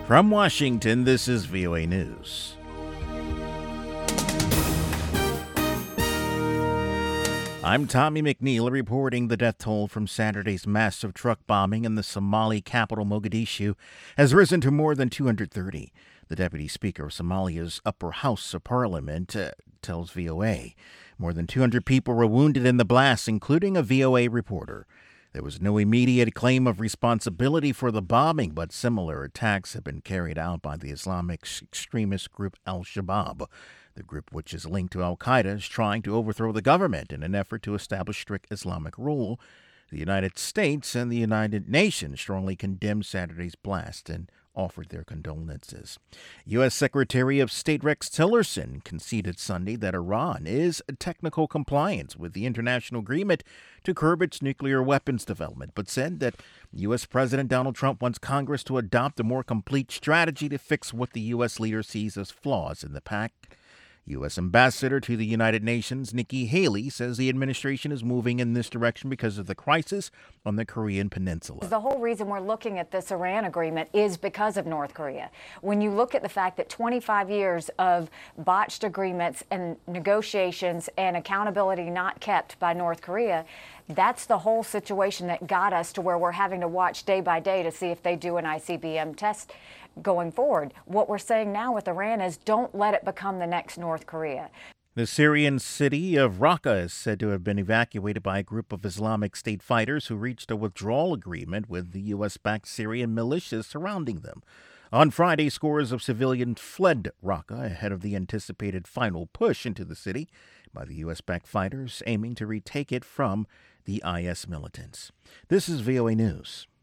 From Washington, this is VOA News. I'm Tommy McNeil reporting the death toll from Saturday's massive truck bombing in the Somali capital Mogadishu has risen to more than 230. The deputy speaker of Somalia's upper house of parliament tells VOA. More than 200 people were wounded in the blast, including a VOA reporter. There was no immediate claim of responsibility for the bombing, but similar attacks have been carried out by the Islamic extremist group Al-Shabaab. The group, which is linked to al-Qaeda, is trying to overthrow the government in an effort to establish strict Islamic rule. The United States and the United Nations strongly condemned Saturday's blast and offered their condolences. U.S. Secretary of State Rex Tillerson conceded Sunday that Iran is in technical compliance with the international agreement to curb its nuclear weapons development, but said that U.S. President Donald Trump wants Congress to adopt a more complete strategy to fix what the U.S. leader sees as flaws in the pact. U.S. Ambassador to the United Nations Nikki Haley says the administration is moving in this direction because of the crisis on the Korean Peninsula. The whole reason we're looking at this Iran agreement is because of North Korea. When you look at the fact that 25 years of botched agreements and negotiations and accountability not kept by North Korea, that's the whole situation that got us to where we're having to watch day by day to see if they do an ICBM test going forward. What we're saying now with Iran is don't let it become the next North Korea. The Syrian city of Raqqa is said to have been evacuated by a group of Islamic State fighters who reached a withdrawal agreement with the U.S.-backed Syrian militias surrounding them. On Friday, scores of civilians fled Raqqa ahead of the anticipated final push into the city by the U.S.-backed fighters aiming to retake it from the IS militants. This is VOA News.